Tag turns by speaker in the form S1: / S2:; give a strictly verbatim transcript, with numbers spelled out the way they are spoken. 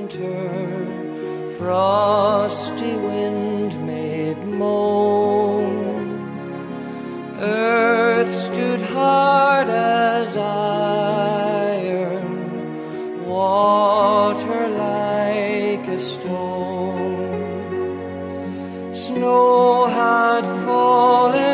S1: winter, frosty wind made moan. Earth stood hard as iron, water like a stone. Snow had fallen